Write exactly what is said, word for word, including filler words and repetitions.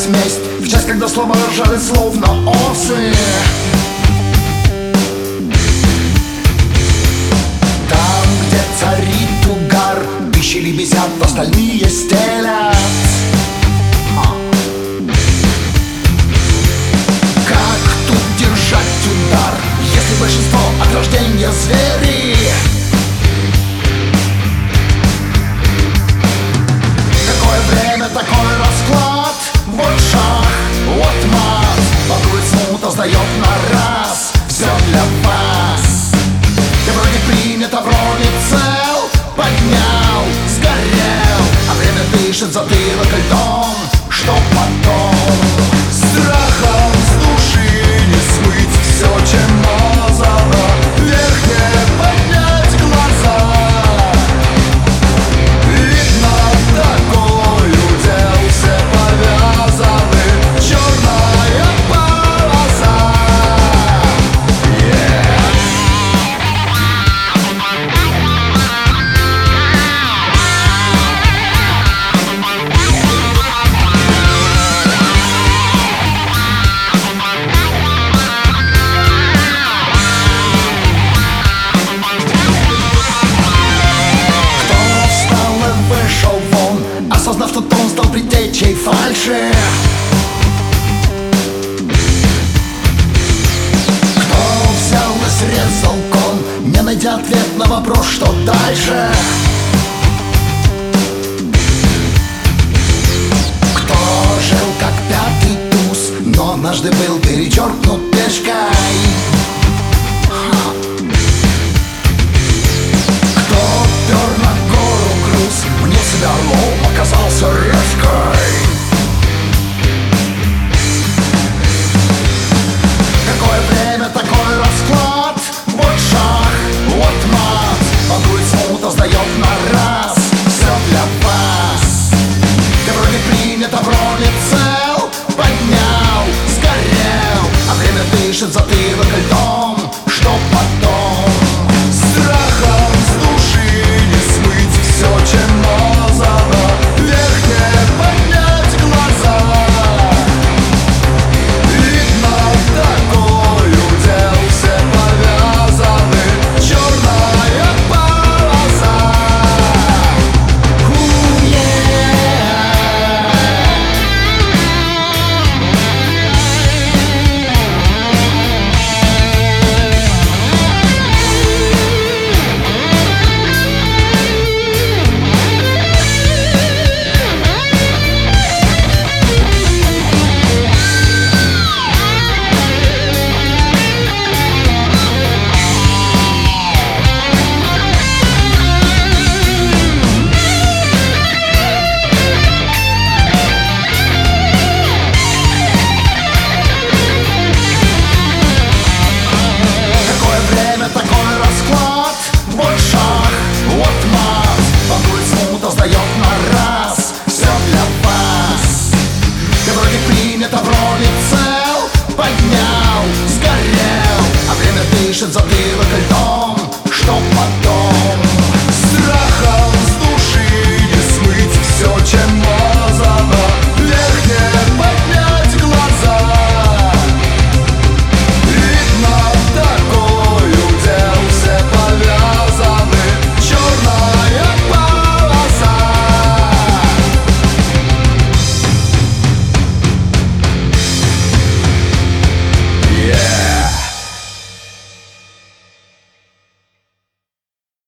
месть, в час, когда слова ржали словно осы. Там, где царит угар, тысячи лебезят, остальные стелят. Как тут держать удар, если большинство от рождения звери? Какое время, такой расклад. Вот шах, вот мат. Ворует смута, сдает на раз. Все для вас. Ты вроде принят, а вроде цел. Поднял, сгорел, а время дышит затылок льдом. Что потом? Страхом с души не смыть все, чем мазано. Вверх не поднять глаза. Видно, такой удел, все повязаны. Черная полоса. Yeah. Осознав, что он стал предтечей фальши. Кто взял и срезал кон, не найдя ответ на вопрос, что дальше? Кто жил как пятый туз, но однажды был перечеркнут пешкой? Кто пер на гору груз, мнил себя орлом, оказался решкой. Какое время, такой расклад. Вот шах, вот мат. Ворует смута, сдает на раз. Все для вас. Ты вроде принят, а вроде цел. Поднял, сгорел, а время дышит затылок льдом. Что потом? Страхом с души не смыть все, чем мазано. Вверх не поднять глаза. Видно, такой удел, все повязаны. Черная полоса. Какое время, такой расклад. Вот шах, вот мат. Ворует смута, сдает на раз. Все для вас. Ты вроде принят, а вроде цел. Поднял, сгорел, а время дышит затылок льдом.